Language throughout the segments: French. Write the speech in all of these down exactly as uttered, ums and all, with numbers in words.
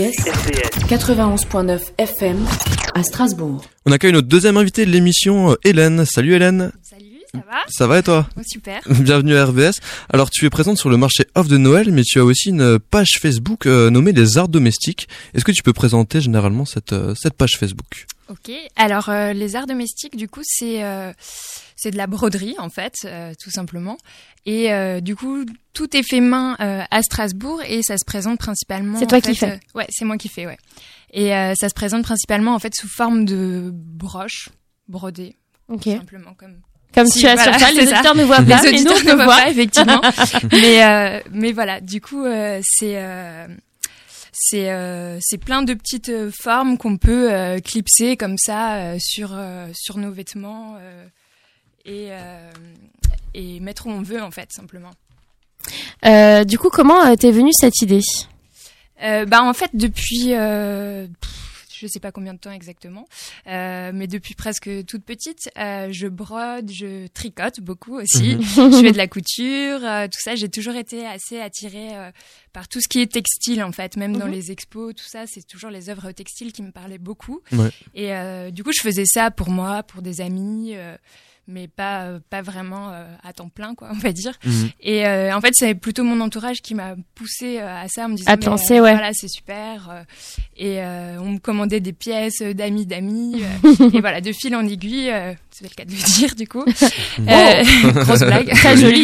quatre-vingt-onze point neuf F M à Strasbourg. On accueille notre deuxième invité de l'émission, Hélène. Salut Hélène. Salut, ça va ? Ça va et toi ? Oh, super. Bienvenue à R V S. Alors tu es présente sur le marché off de Noël, mais tu as aussi une page Facebook euh, nommée Les Arts Domestiques. Est-ce que tu peux présenter généralement cette, euh, cette page Facebook ? Ok, alors euh, les arts domestiques, du coup, c'est euh, c'est de la broderie en fait, euh, tout simplement. Et euh, du coup, tout est fait main euh, à Strasbourg et ça se présente principalement. C'est toi en qui fait, fais. euh, Ouais, c'est moi qui fais, ouais. Et euh, ça se présente principalement en fait sous forme de broches brodées, Ok. tout simplement comme. Comme Si, tu as voilà, sur ça, les c'est ça. auditeurs ne voient pas, Les mais nous auditeurs on ne te voient voit. pas, effectivement. mais euh, mais voilà, du coup, euh, c'est euh, c'est euh, c'est plein de petites euh, formes qu'on peut euh, clipser comme ça euh, sur euh, sur nos vêtements euh, et euh, et mettre où on veut en fait, simplement. Euh, du coup, comment euh, t'es venue cette idée ? Euh, bah en fait depuis euh, pff, je sais pas combien de temps exactement, euh, mais depuis presque toute petite, euh, je brode, je tricote beaucoup aussi. Je fais de la couture, euh, tout ça. J'ai toujours été assez attirée euh, par tout ce qui est textile en fait, même dans Mhm. les expos, tout ça. C'est toujours les œuvres textiles qui me parlaient beaucoup. Ouais. Et euh, du coup, je faisais ça pour moi, pour des amis. Euh, mais pas euh, pas vraiment euh, à temps plein quoi on va dire. Mhm. Et euh, en fait c'est plutôt mon entourage qui m'a poussé euh, à ça en me disant À te mais, lancer, euh, ouais. voilà c'est super euh, et euh, on me commandait des pièces euh, d'amis d'amis euh, et voilà de fil en aiguille euh, c'est le cas de le dire du coup euh, grosse blague Très jolie.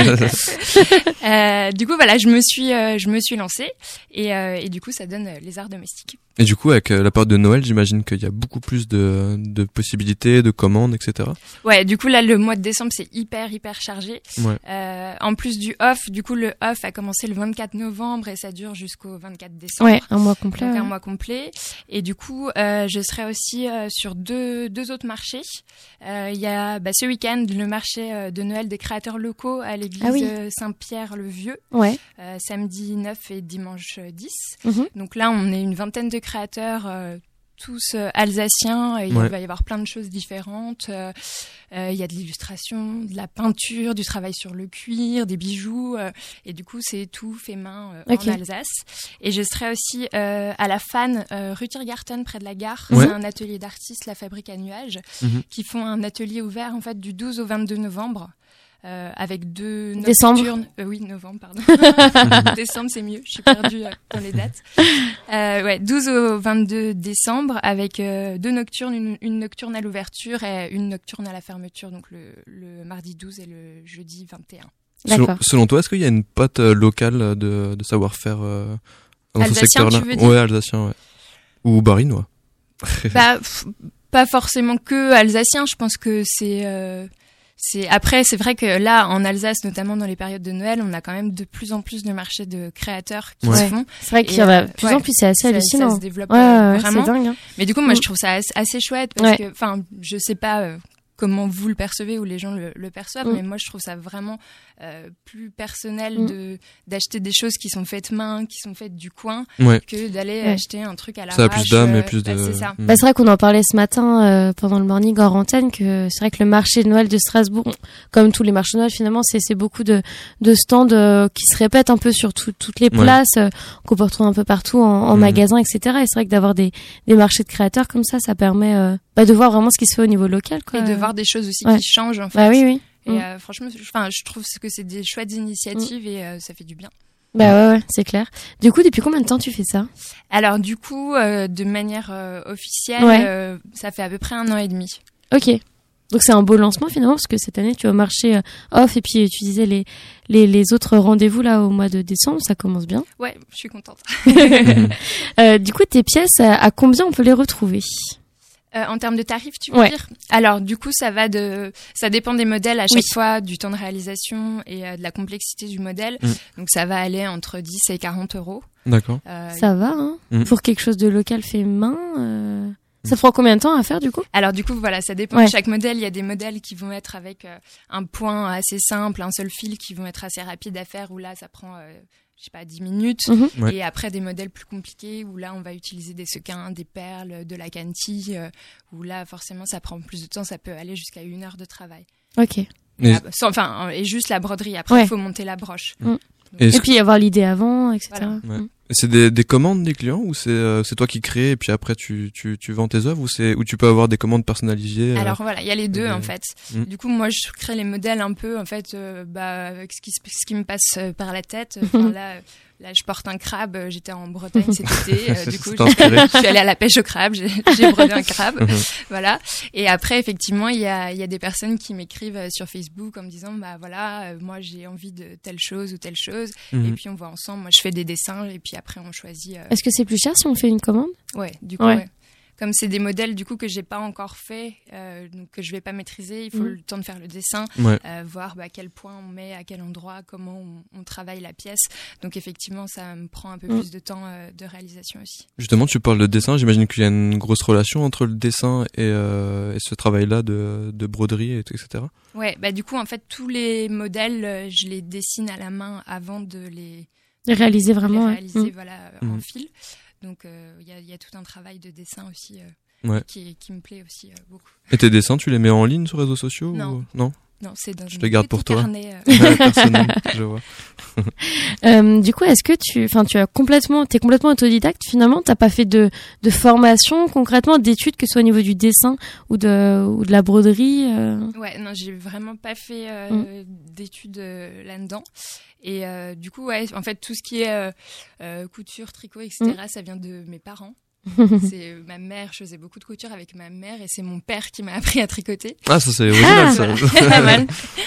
euh, du coup voilà je me suis euh, je me suis lancée et euh, et du coup ça donne euh, les arts domestiques. Et du coup, avec euh, la période de Noël, j'imagine qu'il y a beaucoup plus de, de possibilités, de commandes, et cetera. Ouais, du coup là le mois de décembre c'est hyper hyper chargé. Ouais. Euh, en plus du off, du coup le off a commencé le vingt-quatre novembre et ça dure jusqu'au vingt-quatre décembre. Ouais, un mois complet. Donc ouais. un mois complet. Et du coup, euh, je serai aussi euh, sur deux deux autres marchés. Euh, Il y a bah, ce week-end le marché euh, de Noël des créateurs locaux à l'église Ah oui. euh, Saint-Pierre-le-Vieux, Ouais. euh, samedi neuf et dimanche dix. Mhm. Donc là, on est une vingtaine de créateurs. Euh, tous euh, alsaciens et Ouais. il va y avoir plein de choses différentes. Euh, euh, il y a de l'illustration, de la peinture, du travail sur le cuir, des bijoux euh, et du coup c'est tout fait main euh, Ok. en Alsace. Et je serai aussi euh, à la Fan euh, rue Tiergarten près de la gare. Ouais. C'est un atelier d'artistes, la Fabrique à nuages, Mhm. qui font un atelier ouvert en fait du douze au vingt-deux novembre. Euh, avec deux Décembre. nocturnes. Euh, oui, novembre, pardon. Décembre, c'est mieux. Je suis perdue euh, dans les dates. Euh, ouais, douze au vingt-deux décembre, avec euh, deux nocturnes, une, une nocturne à l'ouverture et une nocturne à la fermeture, donc le, le mardi douze et le jeudi vingt et un. Selon, D'accord. selon toi, est-ce qu'il y a une patte euh, locale de, de savoir-faire euh, dans Alsacien, ce secteur-là ? tu veux dire ? Ouais, alsacien, ouais. Ou barinois. Bah, pff, pas forcément que alsacien. Je pense que c'est, euh, c'est. Après, c'est vrai que là, en Alsace, notamment dans les périodes de Noël, on a quand même de plus en plus de marchés de créateurs qui Ouais. se font. C'est vrai qu'il Et, y en a euh, de plus ouais, en plus, c'est assez ça, hallucinant. ça se développe Ouais, euh, ouais, vraiment. c'est dingue. Hein. Mais du coup, moi, Mm. je trouve ça assez, assez chouette parce Ouais. que, enfin, je sais pas euh, comment vous le percevez ou les gens le, le perçoivent, Mm. mais moi, je trouve ça vraiment euh, plus personnel Mm. de d'acheter des choses qui sont faites main, qui sont faites du coin, Ouais. que d'aller Ouais. acheter un truc à la Ça a plus d'âme et plus de... c'est ça. Mhm. Bah, c'est vrai qu'on en parlait ce matin euh, pendant le morning hors antenne que c'est vrai que le marché de Noël de Strasbourg, comme tous les marchés de Noël finalement, c'est c'est beaucoup de de stands euh, qui se répètent un peu sur tout- toutes les Ouais. places euh, qu'on peut retrouver un peu partout en, en Mhm. magasin, et cetera. Et c'est vrai que d'avoir des des marchés de créateurs comme ça, ça permet euh, bah, de voir vraiment ce qui se fait au niveau local, quoi. Et de voir des choses aussi Ouais. qui changent, en fait. Bah oui, oui. Et Mm. euh, franchement, je, enfin, je trouve que c'est des chouettes initiatives et euh, ça fait du bien. Bah ouais, ouais, c'est clair. Du coup, depuis combien de temps tu fais ça ? Alors, du coup, euh, de manière euh, officielle, Ouais. euh, ça fait à peu près un an et demi. Ok. Donc c'est un beau lancement finalement parce que cette année tu vas au marché euh, off et puis tu disais les les les autres rendez-vous là au mois de décembre, ça commence bien. Ouais, je suis contente. Euh, du coup, tes pièces, à, à combien on peut les retrouver ? Euh, en termes de tarifs, tu veux Ouais. dire ? Alors, du coup, ça va de, ça dépend des modèles à chaque Oui. fois, du temps de réalisation et euh, de la complexité du modèle. Mm. Donc, ça va aller entre dix et quarante euros. D'accord. Euh, Ça va, hein Mm. Pour quelque chose de local fait main. euh, Ça prend combien de temps à faire du coup ? Alors, du coup, voilà, ça dépend Ouais. de chaque modèle. Il y a des modèles qui vont être avec euh, un point assez simple, un seul fil, qui vont être assez rapides à faire, où là, ça prend, euh, je sais pas, dix minutes. Mhm. Ouais. Et après, des modèles plus compliqués, où là, on va utiliser des sequins, des perles, de la cantille, euh, où là, forcément, ça prend plus de temps. Ça peut aller jusqu'à une heure de travail. Ok. Et- Ah, bah, sans- enfin, euh, et juste la broderie. Après, il Ouais. faut monter la broche. Et, et puis avoir l'idée avant, et cetera. Voilà. Ouais. Et c'est des, des commandes des clients ou c'est euh, c'est toi qui crées et puis après tu tu tu vends tes œuvres ou c'est ou tu peux avoir des commandes personnalisées euh... Alors voilà, il y a les deux des... en fait. Mmh. Du coup, moi je crée les modèles un peu en fait euh, bah avec ce qui ce qui me passe par la tête. Enfin, là là je porte un crabe, j'étais en Bretagne cet été, euh, du coup je suis allée à la pêche au crabe, j'ai, j'ai brodé un crabe. Voilà. Et après effectivement, il y a il y a des personnes qui m'écrivent sur Facebook en me disant bah voilà, euh, moi j'ai envie de telle chose ou telle chose mmh. et puis on voit ensemble, moi je fais des dessins et puis après on choisit. Euh... Est-ce que c'est plus cher si on fait une commande ? Ouais, du coup, ouais. ouais. Comme c'est des modèles du coup que j'ai pas encore fait, euh, donc que je vais pas maîtriser, il faut mmh. le temps de faire le dessin, ouais. euh, voir bah, à quel point on met, à quel endroit, comment on, on travaille la pièce. Donc effectivement, ça me prend un peu mmh. plus de temps euh, de réalisation aussi. Justement, tu parles de dessin. J'imagine qu'il y a une grosse relation entre le dessin et, euh, et ce travail-là de, de broderie, et, et cetera. Ouais, bah du coup, en fait, tous les modèles, je les dessine à la main avant de les de réaliser vraiment, les réaliser, ouais. voilà, mmh. en fil. Donc il euh, y, y a tout un travail de dessin aussi euh, ouais. qui, qui me plaît aussi euh, beaucoup. Et tes dessins, tu les mets en ligne sur les réseaux sociaux Non. Ou... Non, non, c'est dans je un te garde petit pour toi. Carnet, euh... ouais, personnel, je vois. euh, du coup, est-ce que tu, enfin, tu as complètement, t'es complètement autodidacte finalement. T'as pas fait de de formation concrètement, d'études, que ce soit au niveau du dessin ou de ou de la broderie. Euh... Ouais, non, j'ai vraiment pas fait euh, mmh. d'études euh, là-dedans. Et euh, du coup, ouais, en fait, tout ce qui est euh, euh, couture, tricot, et cetera, mmh. ça vient de mes parents. C'est euh, ma mère, je faisais beaucoup de couture avec ma mère et c'est mon père qui m'a appris à tricoter. Ah, ça c'est original, ah, ça. Voilà. Pas mal.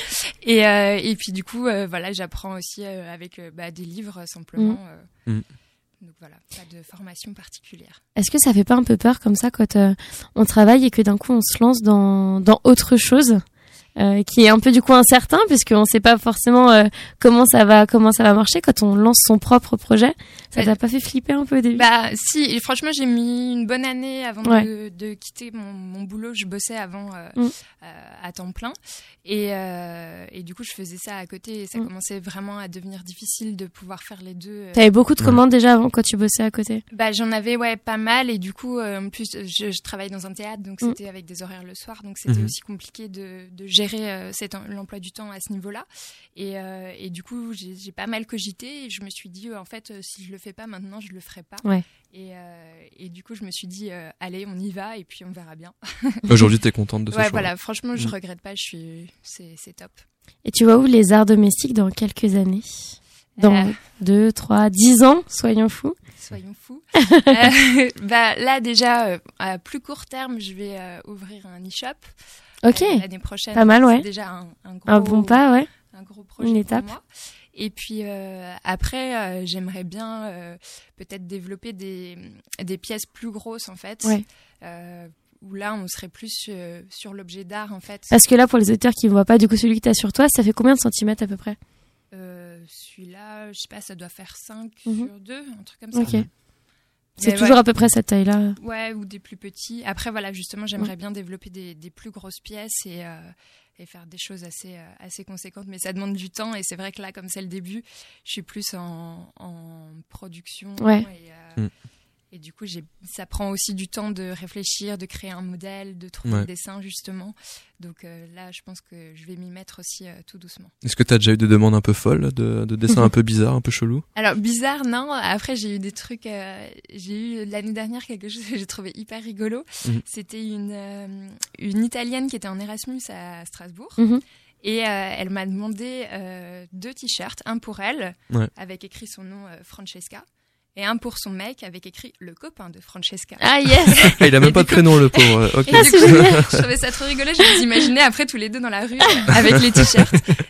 Et euh, et puis du coup, euh, voilà, j'apprends aussi euh, avec euh, bah, des livres simplement. Euh, mmh. Donc voilà, pas de formation particulière. Est-ce que ça fait pas un peu peur comme ça quand euh, on travaille et que d'un coup on se lance dans dans autre chose? Euh, qui est un peu du coup incertain puisqu'on ne sait pas forcément euh, comment ça va comment ça va marcher quand on lance son propre projet. Ça t'a pas fait flipper un peu au début? Bah si, et franchement j'ai mis une bonne année avant ouais. de, de quitter mon, mon boulot. Je bossais avant euh, mmh. euh, à temps plein et, euh, et du coup je faisais ça à côté et ça mmh. commençait vraiment à devenir difficile de pouvoir faire les deux. Euh... T'avais beaucoup de commandes ouais. déjà avant quand tu bossais à côté? Bah j'en avais ouais pas mal et du coup euh, en plus je, je travaille dans un théâtre donc mmh. c'était avec des horaires le soir donc c'était mmh. aussi compliqué de, de gérer Euh, cet, l'emploi du temps à ce niveau-là et, euh, et du coup j'ai, j'ai pas mal cogité et je me suis dit euh, en fait euh, si je le fais pas maintenant je le ferai pas ouais. et, euh, et du coup je me suis dit euh, allez on y va et puis on verra bien. Aujourd'hui t'es contente de ce ouais, choix? Voilà, franchement je mmh. regrette pas, je suis c'est, c'est top. Et tu vois où les arts domestiques dans quelques années? Dans euh... deux, trois, dix ans, soyons fous. Soyons fous. euh, bah là déjà euh, à plus court terme je vais euh, ouvrir un e-shop. Ok. Euh, l'année prochaine. Pas mal, ouais. C'est déjà un, un gros. Un bon pas, ouais. Un gros projet Une étape. pour moi. Et puis euh, après, euh, j'aimerais bien euh, peut-être développer des des pièces plus grosses en fait. Ouais. Euh, où là, on serait plus sur, sur l'objet d'art en fait. Parce que là, pour les auditeurs qui ne voient pas, du coup, celui que tu as sur toi, ça fait combien de centimètres à peu près? euh, Celui-là, je sais pas, ça doit faire cinq mm-hmm. sur deux, un truc comme ça. Ok. C'est Mais toujours ouais. à peu près cette taille-là. Ouais, ou des plus petits. Après, voilà, justement, j'aimerais mmh. bien développer des, des plus grosses pièces et, euh, et faire des choses assez, euh, assez conséquentes. Mais ça demande du temps. Et c'est vrai que là, comme c'est le début, je suis plus en, en production. Ouais. Et, euh, mmh. et du coup, j'ai, ça prend aussi du temps de réfléchir, de créer un modèle, de trouver ouais. le dessin, justement. Donc euh, là, je pense que je vais m'y mettre aussi euh, tout doucement. Est-ce que tu as déjà eu des demandes un peu folles, de, de dessins un peu bizarres, un peu chelous? Alors, bizarre, non. Après, j'ai eu des trucs... Euh, j'ai eu l'année dernière quelque chose que j'ai trouvé hyper rigolo. Mmh. C'était une, euh, une Italienne qui était en Erasmus à Strasbourg. Mmh. Et euh, elle m'a demandé euh, deux t-shirts, un pour elle, ouais. avec écrit son nom euh, Francesca. Et un pour son mec avec écrit le copain de Francesca. Ah yes. Il a même pas de prénom le pauvre. Okay. Et du coup, je trouvais ça trop rigolo. Je me imaginais après tous les deux dans la rue euh, avec les t-shirts.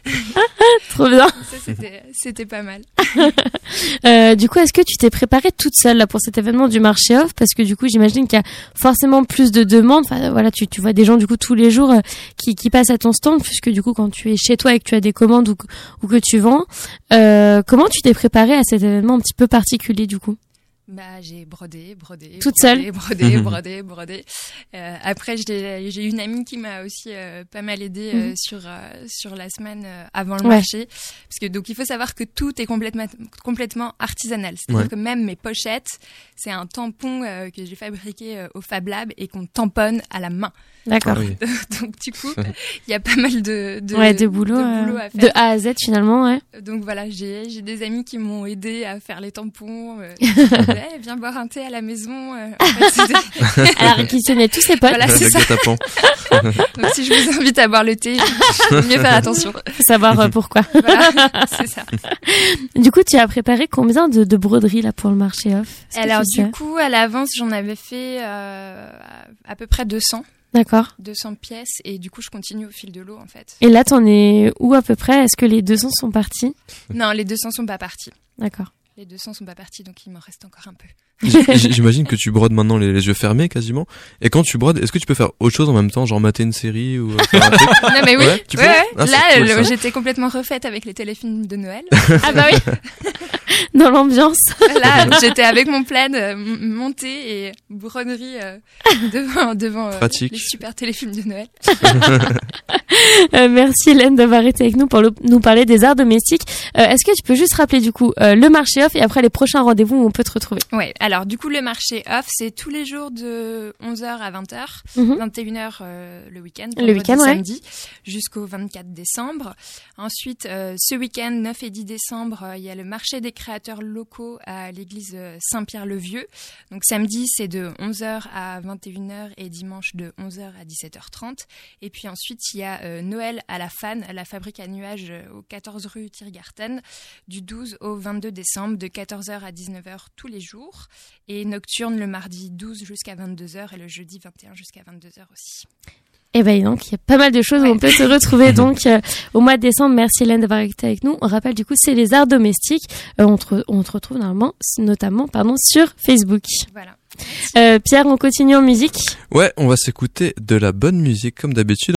Trop bien. Ça c'était c'était pas mal. euh, du coup, est-ce que tu t'es préparée toute seule là pour cet événement du marché off? Parce que du coup, j'imagine qu'il y a forcément plus de demandes. Enfin voilà, tu tu vois des gens du coup tous les jours euh, qui qui passent à ton stand, puisque du coup quand tu es chez toi et que tu as des commandes ou ou que tu vends, euh, comment tu t'es préparée à cet événement un petit peu particulier du coup? Bah, j'ai brodé, brodé, toute brodé, seule, brodé, brodé, brodé. Euh, après, j'ai, j'ai une amie qui m'a aussi euh, pas mal aidée euh, mm-hmm. sur euh, sur la semaine euh, avant le ouais. marché, parce que donc il faut savoir que tout est complètement complètement artisanal. C'est-à-dire ouais. que même mes pochettes, c'est un tampon euh, que j'ai fabriqué euh, au Fab Lab et qu'on tamponne à la main. D'accord. Ah oui. Donc du coup, il y a pas mal de de, ouais, de boulot, de, boulot euh, à faire. De A à Z finalement, ouais. Donc voilà, j'ai j'ai des amis qui m'ont aidé à faire les tampons. Euh, ouais, viens boire un thé à la maison. Euh, en fait, elle a réquisitionné tous ses potes. Voilà, c'est ça. Donc si je vous invite à boire le thé, il faut mieux faire attention. Faut savoir euh, pourquoi. Voilà, c'est ça. Du coup, tu as préparé combien de, de broderies là pour le marché off? Alors du sais? coup, à l'avance, j'en avais fait euh, à peu près deux cents. D'accord. deux cents pièces et du coup je continue au fil de l'eau en fait. Et là t'en es où à peu près? Est-ce que les deux cents sont partis? Non, les deux cents sont pas partis. D'accord. Les deux cents sont pas partis, donc il m'en reste encore un peu. J'imagine que tu brodes maintenant les, les yeux fermés quasiment. Et quand tu brodes, est-ce que tu peux faire autre chose en même temps, genre mater une série ou faire un truc? Non mais oui, ouais, tu ouais, ouais. Ah, là cool, le, j'étais complètement refaite avec les téléfilms de Noël. Ah bah oui. Dans l'ambiance. Là, j'étais avec mon plaid euh, monté et broderie euh, devant devant euh, les super téléfilms de Noël. euh, merci Hélène d'avoir été avec nous pour le, nous parler des arts domestiques. Euh, est-ce que tu peux juste rappeler du coup euh, le marché off et après les prochains rendez-vous où on peut te retrouver? Ouais, alors du coup le marché off c'est tous les jours de onze heures à vingt heures, mm-hmm. vingt et une heures euh, le week-end, le week-end ouais. samedi jusqu'au vingt-quatre décembre. Ensuite euh, ce week-end neuf et dix décembre, il euh, y a le marché des créateurs locaux à l'église Saint-Pierre-le-Vieux. Donc samedi c'est de onze heures à vingt et une heures et dimanche de onze heures à dix-sept heures trente. Et puis ensuite il y a euh, Noël à la Fan, à la fabrique à nuages euh, au quatorze rue Tiergarten, du douze au vingt-deux décembre de quatorze heures à dix-neuf heures tous les jours. Et nocturne le mardi douze jusqu'à vingt-deux heures et le jeudi vingt et un jusqu'à vingt-deux heures aussi. Et ben donc il y a pas mal de choses ouais. où on peut se retrouver donc euh, au mois de décembre. Merci Hélène d'avoir été avec nous. On rappelle du coup c'est les arts domestiques. Euh, on, te, on te retrouve normalement, notamment pardon sur Facebook. Voilà. Euh, Pierre, on continue en musique. Ouais, on va s'écouter de la bonne musique comme d'habitude.